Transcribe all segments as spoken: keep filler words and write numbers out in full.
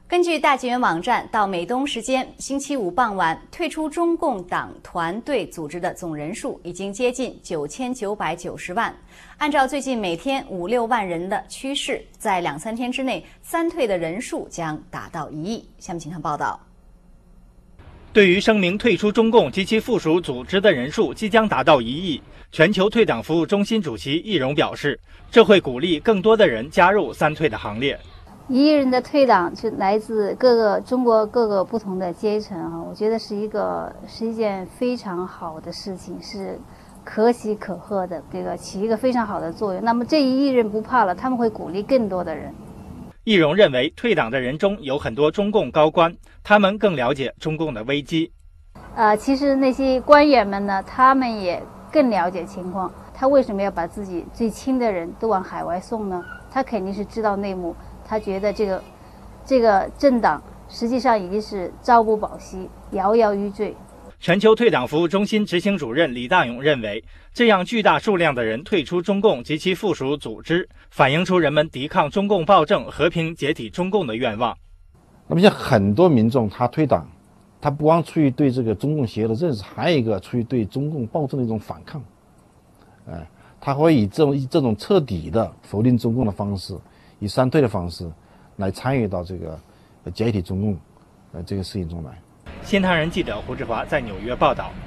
根据大纪元网站，到美东时间星期五傍晚，退出中共党团队组织的总人数已经接近九千九百九十万。按照最近每天五六万人的趋势，在两三天之内，三退的人数将达到一亿。下面请看报道。 对于声明退出中共及其附属组织的人数即将达到一亿，全球退党服务中心主席易荣表示，这会鼓励更多的人加入三退的行列。 一亿人的退党是来自各个中国各个不同的阶层啊，我觉得是一个是一件非常好的事情，是可喜可贺的，这个起一个非常好的作用。那么这一亿人不怕了，他们会鼓励更多的人。 易荣认为，退党的人中有很多中共高官，他们更了解中共的危机。 呃，其实那些官员们呢，他们也更了解情况。他为什么要把自己最亲的人都往海外送呢？他肯定是知道内幕。他觉得这个这个政党实际上已经是朝不保夕，摇摇欲坠。 全球退党服务中心执行主任李大勇认为，这样巨大数量的人退出中共及其附属组织，反映出人们抵抗中共暴政、和平解体中共的愿望。 那么像很多民众他退党，他不光出于对这个中共邪恶的认识，还有一个出于对中共暴政的一种反抗。哎，他会以这种以这种彻底的否定中共的方式，以三退的方式来参与到这个解体中共呃这个事情中来。 新唐人记者胡志华在纽约报道。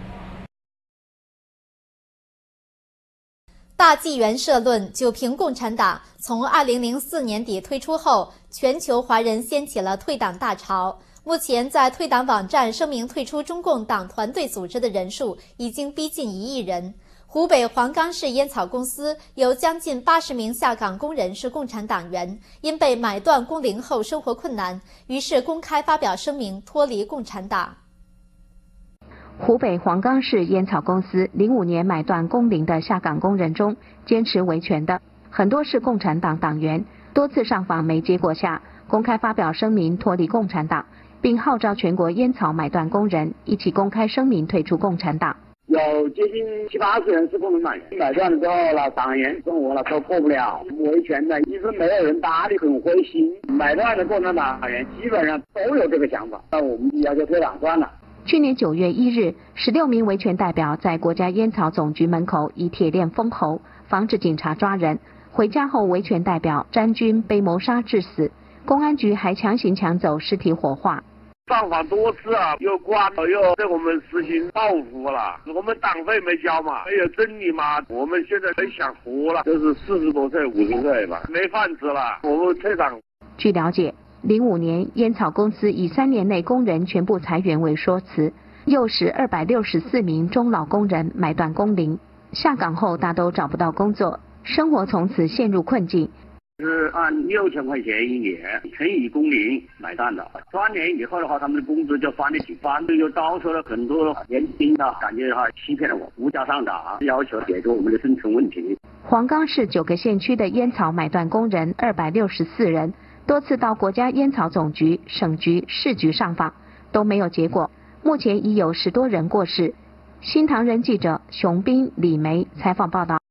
大纪元社论就评共产党从二零零四年底退出后，全球华人掀起了退党大潮。目前在退党网站声明退出中共党团队组织的人数已经逼近一亿人。湖北黄冈市烟草公司有将近八十名下岗工人是共产党员，因被买断工龄后生活困难，于是公开发表声明脱离共产党。 湖北黄冈市烟草公司零五年买断工龄的下岗工人中，坚持维权的很多是共产党党员，多次上访没结果下，公开发表声明脱离共产党，并号召全国烟草买断工人一起公开声明退出共产党。 有接近七八十人是共产党员，买断了之后了，党员生活了都过不了，维权的一直没有人搭理，很灰心。买断的共产党员基本上都有这个想法，那我们要求退党算了。 去年九月一日，十六名维权代表在国家烟草总局门口以铁链封喉，防止警察抓人。回家后，维权代表詹军被谋杀致死，公安局还强行抢走尸体火化。 上访多次啊，又关了，又对我们实行报复了。我们党费没交嘛，没有真理嘛。我们现在很想活了，就是四十多岁、五十岁吧，没饭吃了，我们退党。 据了解，零五年烟草公司以三年内工人全部裁员为说辞，诱使二百六十四名中老工人买断工龄，下岗后大都找不到工作，生活从此陷入困境。 是按六千块钱一年乘以工龄买断的，三年以后的话，他们的工资就翻了几番，又招收了很多年轻的，感觉哈欺骗了我，物价上涨，要求解决我们的生存问题。 黄冈市九个县区的烟草买断工人二百六十四人，多次到国家烟草总局、省局、市局上访，都没有结果。目前已有十多人过世。新唐人记者熊斌、李梅采访报道。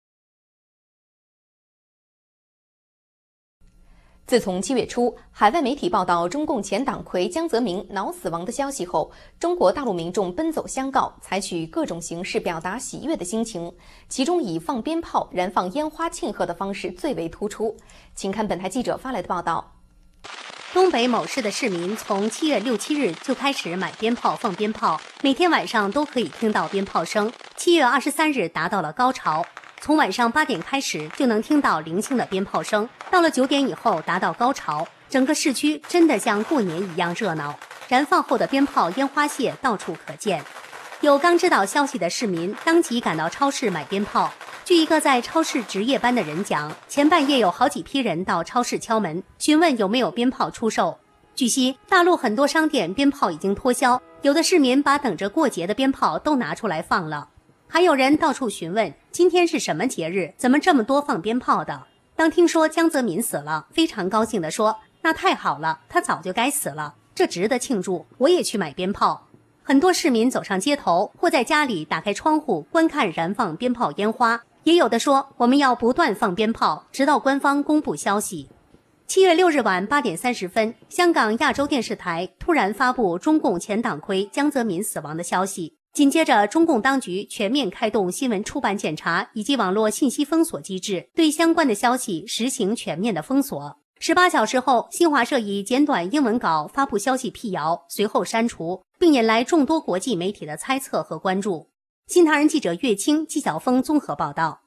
自从七月初，海外媒体报道中共前党魁江泽民脑死亡的消息后，中国大陆民众奔走相告，采取各种形式表达喜悦的心情，其中以放鞭炮、燃放烟花庆贺的方式最为突出。请看本台记者发来的报道。东北某市的市民从七月六七日就开始买鞭炮、放鞭炮，每天晚上都可以听到鞭炮声。七月二十三日达到了高潮。从晚上八点开始就能听到零星的鞭炮声，到了九点以后达到高潮，整个市区真的像过年一样热闹。燃放后的鞭炮、烟花屑到处可见。有刚知道消息的市民当即赶到超市买鞭炮。据一个在超市值夜班的人讲，前半夜有好几批人到超市敲门，询问有没有鞭炮出售。据悉，大陆很多商店鞭炮已经脱销，有的市民把等着过节的鞭炮都拿出来放了。还有人到处询问今天是什么节日，怎么这么多放鞭炮的。当听说江泽民死了，非常高兴地说，那太好了，他早就该死了，这值得庆祝，我也去买鞭炮。很多市民走上街头，或在家里打开窗户观看燃放鞭炮烟花，也有的说我们要不断放鞭炮，直到官方公布消息。 七月六日晚八点三十分，香港亚洲电视台突然发布中共前党魁江泽民死亡的消息。紧接着，中共当局全面开动新闻出版检查以及网络信息封锁机制，对相关的消息实行全面的封锁。十八小时后，新华社以简短英文稿发布消息辟谣，随后删除，并引来众多国际媒体的猜测和关注。新唐人记者岳清、纪晓峰综合报道。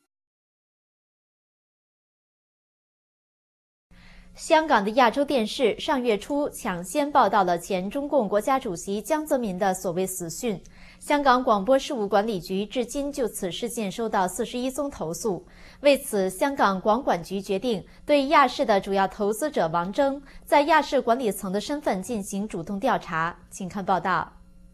香港的亚洲电视上月初抢先报道了前中共国家主席江泽民的所谓死讯。香港广播事务管理局至今就此事件收到四十一宗投诉。为此，香港广管局决定对亚视的主要投资者王征在亚视管理层的身份进行主动调查。请看报道。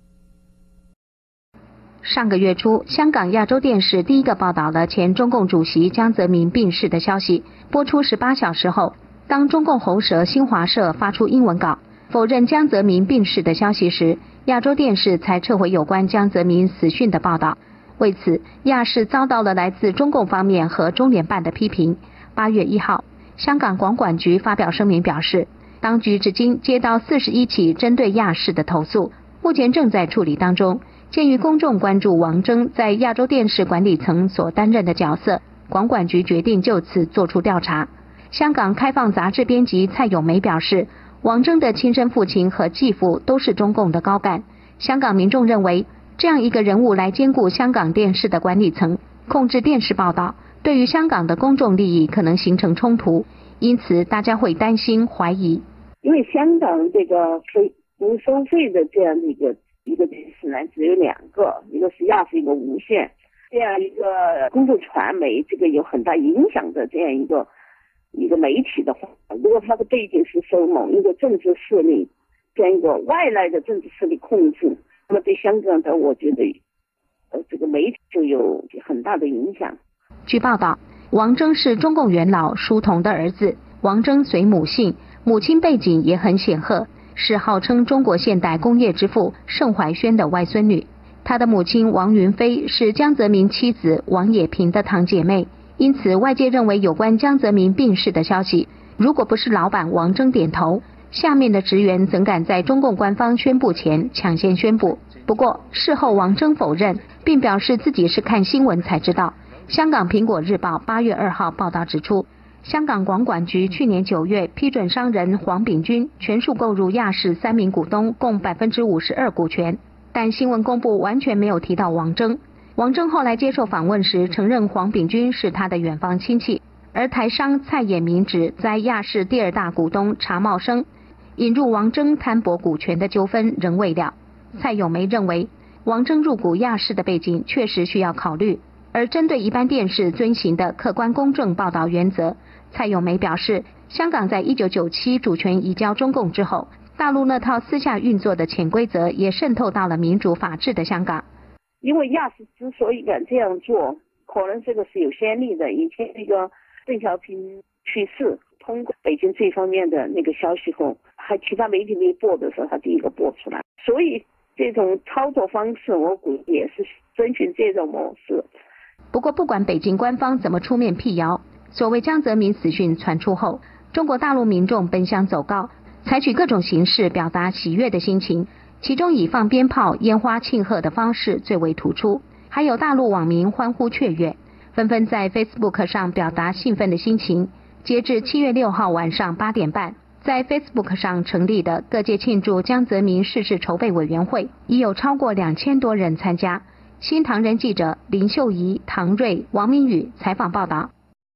上个月初，香港亚洲电视第一个报道了前中共主席江泽民病逝的消息。播出十八小时后，当中共喉舌新华社发出英文稿否认江泽民病逝的消息时，亚洲电视才撤回有关江泽民死讯的报道。为此，亚视遭到了来自中共方面和中联办的批评。八月一号，香港广管局发表声明表示，当局至今接到四十一起针对亚视的投诉，目前正在处理当中。鉴于公众关注王征在亚洲电视管理层所担任的角色，广管局决定就此作出调查。香港开放杂志编辑蔡咏梅表示，王征的亲生父亲和继父都是中共的高干。香港民众认为，这样一个人物来兼顾香港电视的管理层，控制电视报道，对于香港的公众利益可能形成冲突，因此大家会担心怀疑。 因为香港这个非不收费的这样的一个一个电视呢，只有两个，一个是亚视，一个无线，这样一个公众传媒，这个有很大影响的这样一个一个媒体的话，如果它的背景是受某一个政治势力这样一个外来的政治势力控制，那么对香港的我觉得呃这个媒体就有很大的影响。 据报道，王征是中共元老舒同的儿子，王征随母姓，母亲背景也很显赫，是号称中国现代工业之父盛怀轩的外孙女。他的母亲王云飞是江泽民妻子王冶平的堂姐妹，因此外界认为有关江泽民病逝的消息，如果不是老板王征点头，下面的职员怎敢在中共官方宣布前抢先宣布？不过事后王征否认，并表示自己是看新闻才知道。香港苹果日报八月二号报道指出，香港广管局去年九月批准商人黄炳军全数购入亚视三名股东共百分之五十二股权，但新闻公布完全没有提到王征。王征后来接受访问时承认黄炳军是他的远房亲戚，而台商蔡衍明指在亚视第二大股东查茂生引入王征摊薄股权的纠纷仍未了。蔡咏梅认为，王征入股亚视的背景确实需要考虑，而针对一般电视遵循的客观公正报道原则，蔡咏梅表示，香港在一九九七主权移交中共之后，大陆那套私下运作的潜规则也渗透到了民主法治的香港。 因为亚视之所以敢这样做，可能这个是有先例的。以前那个邓小平去世，通过北京这方面的那个消息后，还其他媒体没播的时候，他第一个播出来。所以这种操作方式，我估计也是遵循这种模式。 不过，不管北京官方怎么出面辟谣，所谓江泽民死讯传出后，中国大陆民众奔相走告，采取各种形式表达喜悦的心情。其中以放鞭炮、烟花庆贺的方式最为突出，还有大陆网民欢呼雀跃，纷纷在 Facebook 上表达兴奋的心情。截至七月六号晚上八点半，在 Facebook 上成立的各界庆祝江泽民逝世筹备委员会已有超过两千多人参加。新唐人记者林秀仪、唐瑞、王明宇采访报道。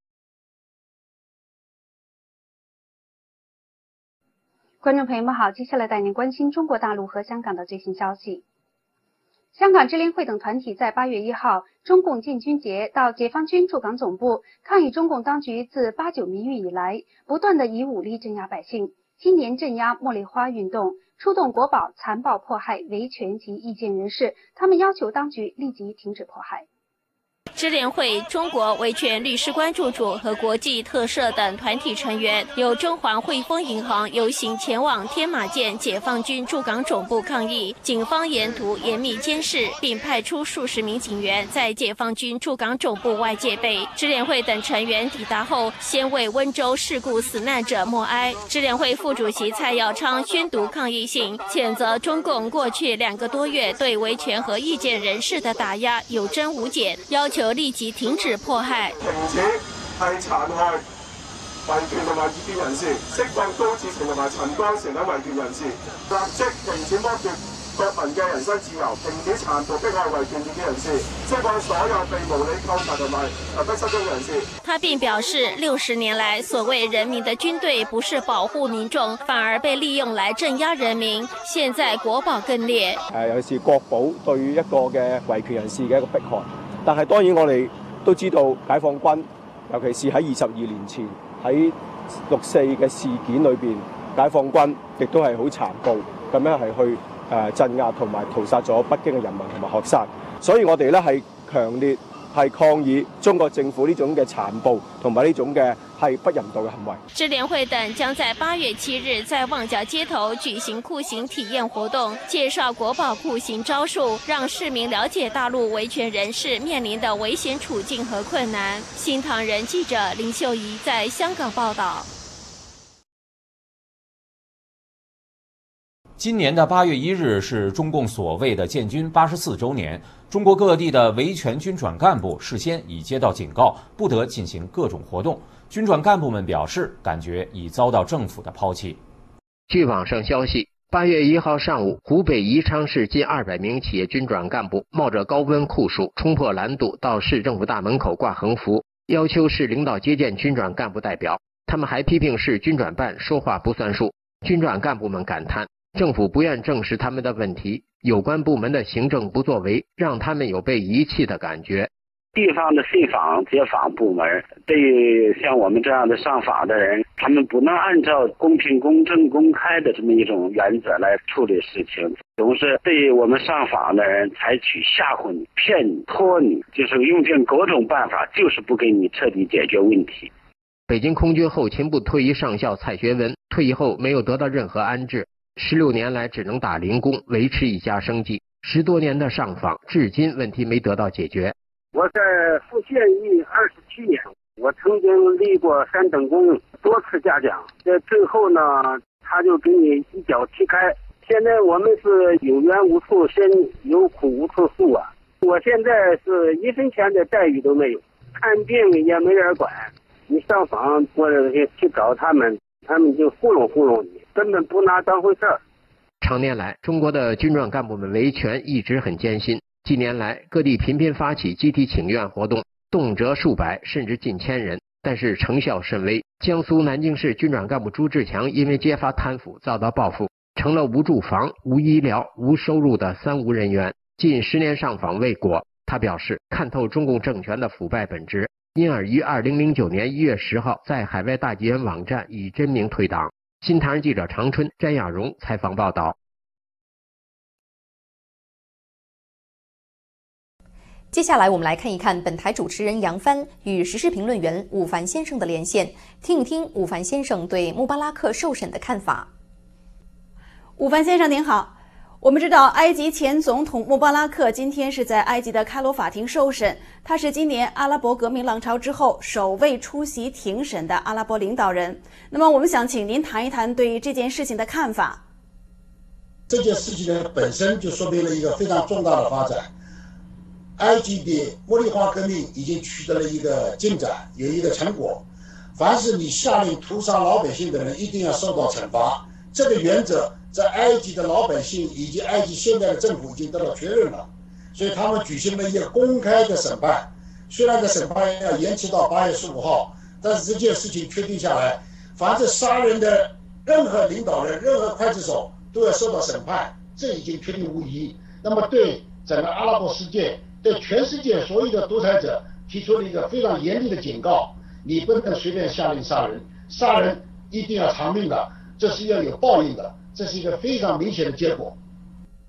观众朋友们好，接下来带您关心中国大陆和香港的最新消息。香港支联会等团体在八月一号中共建军节到解放军驻港总部抗议中共当局自八九民运以来不断的以武力镇压百姓，今年镇压茉莉花运动，出动国保残暴迫害维权及意见人士，他们要求当局立即停止迫害。 支联会中国维权律师关注组和国际特赦等团体成员由中环汇丰银行游行前往天马舰解放军驻港总部抗议，警方沿途严密监视，并派出数十名警员在解放军驻港总部外戒备。支联会等成员抵达后，先为温州事故死难者默哀。支联会副主席蔡耀昌宣读抗议信，谴责中共过去两个多月对维权和意见人士的打压有增无减，要求立即停止迫害。 停止係殘害維權同埋異見人士，釋放高志成同埋陳光誠等維權人士，立即停止剝奪國民嘅人身自由，停止殘酷迫害維權異見人士，釋放所有被無理扣查同埋強迫失蹤人士。 他並表示，六十年來，所謂人民的軍隊不是保護民眾，反而被利用來鎮壓人民。現在國保更烈。 誒，尤其是國保對於一個嘅維權人士嘅一個迫害，但係當然我哋都知道解放軍，尤其是喺二十二年前喺六四嘅事件裏邊，解放軍亦都係好殘暴咁樣係去誒鎮壓同埋屠殺咗北京嘅人民同埋學生，所以我哋咧係強烈係抗議中國政府呢種嘅殘暴同埋呢種嘅係不人道嘅行為。 支聯會等將在八月七日在旺角街頭舉行酷刑體驗活動，介紹國保酷刑招數，讓市民了解大陸維權人士面臨的危險處境和困難。新唐人記者林秀儀在香港報道。 今年的八月一日是中共所谓的建军八十四周年，中国各地的维权军转干部事先已接到警告，不得进行各种活动。军转干部们表示，感觉已遭到政府的抛弃。 据网上消息，八月一号上午，湖北宜昌市近二百名企业军转干部冒着高温酷暑，冲破拦堵到市政府大门口挂横幅，要求市领导接见军转干部代表。他们还批评市军转办说话不算数。军转干部们感叹，政府不愿正视他们的问题，有关部门的行政不作为，让他们有被遗弃的感觉。 地方的信访、接访部门对于像我们这样的上访的人，他们不能按照公平、公正、公开的这么一种原则来处理事情，总是对于我们上访的人采取吓唬你、骗你、拖你，就是用尽各种办法，就是不给你彻底解决问题。 北京空军后勤部退役上校蔡学文退役后没有得到任何安置，十六年来只能打零工维持一家生计，十多年的上访至今问题没得到解决。 我在福建役二十七年，我曾经立过三等功，多次嘉奖，在最后呢他就给你一脚踢开。现在我们是有冤无处伸，有苦无处诉啊！我现在是一分钱的待遇都没有，看病也没人管，你上访或者去找他们，他们就糊弄糊弄你，根本不拿当回事儿。 常年来，中国的军转干部们维权一直很艰辛。近年来，各地频频发起集体请愿活动，动辄数百甚至近千人，但是成效甚微。江苏南京市军转干部朱志强因为揭发贪腐遭到报复，成了无住房、无医疗、无收入的三无人员，近十年上访未果。他表示，看透中共政权的腐败本质，因而于二零零九年一月十号在海外大纪元网站以真名退党。新唐人记者常春、詹亚荣采访报道。 接下来我们来看一看本台主持人杨帆与时事评论员伍凡先生的连线，听一听伍凡先生对穆巴拉克受审的看法。 伍凡先生您好，我们知道埃及前总统穆巴拉克今天是在埃及的开罗法庭受审，他是今年阿拉伯革命浪潮之后首位出席庭审的阿拉伯领导人。那么我们想请您谈一谈对这件事情的看法。 这件事情呢本身就说明了一个非常重大的发展。埃及的茉莉花革命已经取得了一个进展，有一个成果。凡是你下令屠杀老百姓的人，一定要受到惩罚。这个原则在埃及的老百姓以及埃及现在的政府已经得到确认了，所以他们举行了一个公开的审判。虽然这审判要延期到八月十五号，但是这件事情确定下来，凡是杀人的任何领导人、任何刽子手都要受到审判，这已经确定无疑。那么对整个阿拉伯世界，对全世界所有的独裁者提出了一个非常严厉的警告：你不能随便下令杀人，杀人一定要偿命的，这是要有报应的，这是一个非常明显的结果。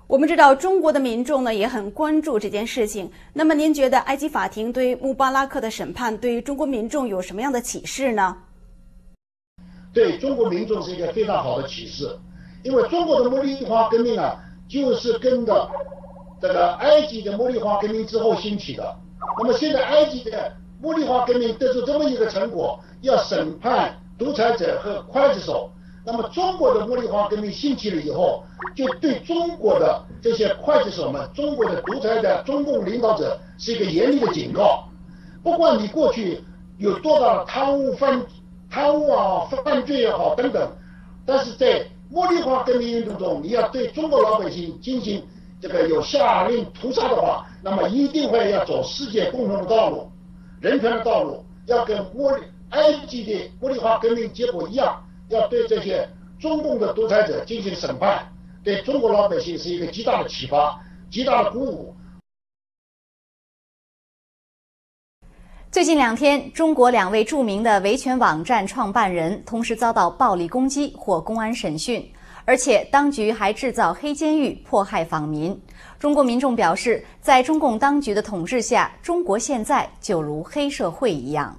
我们知道中国的民众呢也很关注这件事情。那么您觉得埃及法庭对穆巴拉克的审判对中国民众有什么样的启示呢？ 对中国民众是一个非常好的启示，因为中国的茉莉花革命啊，就是跟着这个埃及的茉莉花革命之后兴起的。那么现在埃及的茉莉花革命得出这么一个成果，要审判独裁者和刽子手。那么中国的茉莉花革命兴起了以后，就对中国的这些刽子手们、中国的独裁的中共领导者是一个严厉的警告。不管你过去有多大的贪污犯贪污啊、犯罪也好等等，但是在茉莉花革命运动中，你要对中国老百姓进行这个有下令屠杀的话，那么一定会要走世界共同的道路、人权的道路，要跟茉莉埃及的茉莉花革命结果一样。要对这些中共的独裁者进行审判，对中国老百姓是一个极大的启发、极大的鼓舞。 最近两天，中国两位著名的维权网站创办人同时遭到暴力攻击或公安审讯，而且当局还制造黑监狱迫害访民。中国民众表示，在中共当局的统治下，中国现在就如黑社会一样。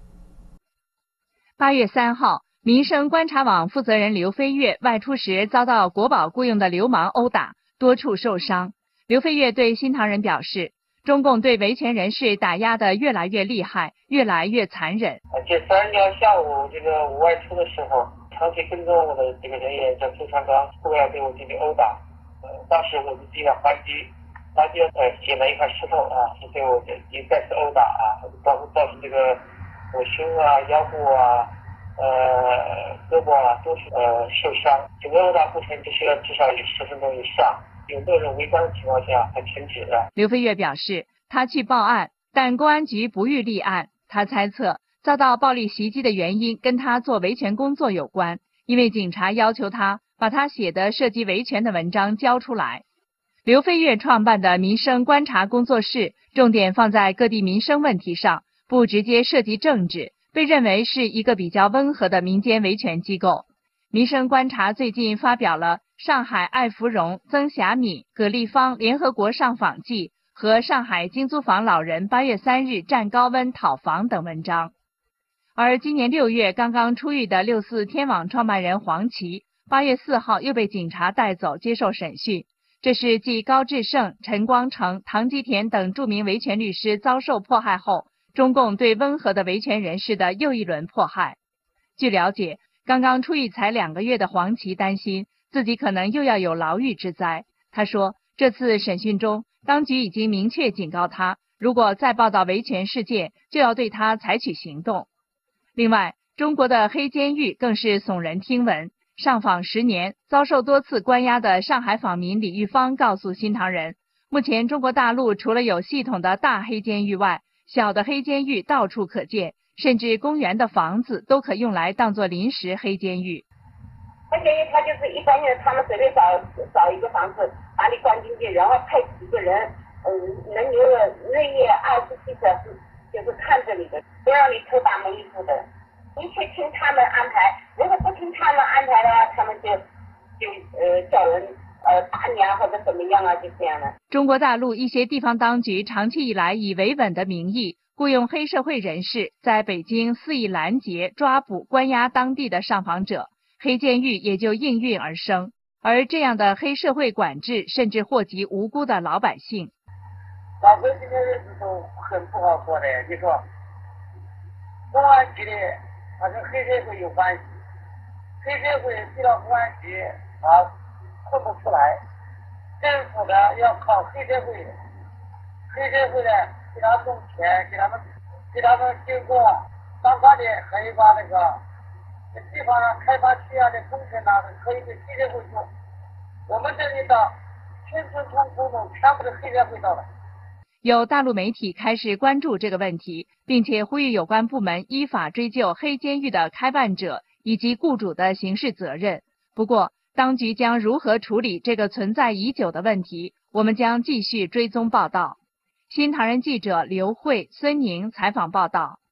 八月三号。民生观察网负责人刘飞跃外出时遭到国保雇佣的流氓殴打，多处受伤。刘飞跃对新唐人表示，中共对维权人士打压得越来越厉害，越来越残忍。 这三日下午这个我外出的时候，长期跟踪我的这个人员叫周长刚，后来对我进行殴打。呃，当时我就进行还击，还击呃捡了一块石头啊，是对我也再次殴打啊，包括造成这个我胸啊、腰部啊。呃，胳膊啊都是呃受伤，整个殴打过程就需要至少有十分钟以上，有没有人围观的情况下才停止的。 刘飞跃表示，他去报案，但公安局不予立案。他猜测遭到暴力袭击的原因跟他做维权工作有关，因为警察要求他把他写的涉及维权的文章交出来。刘飞跃创办的民生观察工作室，重点放在各地民生问题上，不直接涉及政治。被认为是一个比较温和的民间维权机构。民生观察最近发表了上海艾芙蓉、曾霞敏、葛丽芳联合国上访记和上海精租房老人八月三日站高温讨房等文章。而今年六月刚刚出狱的六四天网创办人黄琦，八月四号又被警察带走接受审讯。这是继高志胜、陈光诚、唐吉田等著名维权律师遭受迫害后，中共对温和的维权人士的又一轮迫害。据了解，刚刚出狱才两个月的黄琦担心自己可能又要有牢狱之灾。他说，这次审讯中，当局已经明确警告他，如果再报道维权事件，就要对他采取行动。另外，中国的黑监狱更是耸人听闻。上访十年，遭受多次关押的上海访民李玉芳告诉新唐人，目前中国大陆除了有系统的大黑监狱外，小的黑监狱到处可见，甚至公园的房子都可用来当作临时黑监狱。 黑监狱它就是一般人他们随便找找一个房子把你关进去，然后派几个人，嗯，能有日夜二十四小时就是看着你的，不让你偷大门一步的。你去听他们安排，如果不听他们安排的话，他们就就呃叫人呃打你啊，或者怎么样啊，就这样了。 中国大陆一些地方当局长期以来以维稳的名义，雇佣黑社会人士在北京肆意拦截、抓捕、关押当地的上访者，黑监狱也就应运而生。而这样的黑社会管制，甚至祸及无辜的老百姓。 老百姓的日子都很不好过的，你说，公安局的它跟黑社会有关系，黑社会遇到公安局啊混不出来，政府的要靠黑社会，黑社会的给他种钱，给他们给他们经过当官的可以把那个地方开发区啊的工程啊可以给黑社会做，我们这里的村村通通通全部是黑社会到的。 有大陆媒体开始关注这个问题，并且呼吁有关部门依法追究黑监狱的开办者以及雇主的刑事责任。不过，当局将如何处理这个存在已久的问题，我们将继续追踪报道。新唐人记者刘慧、孙宁采访报道。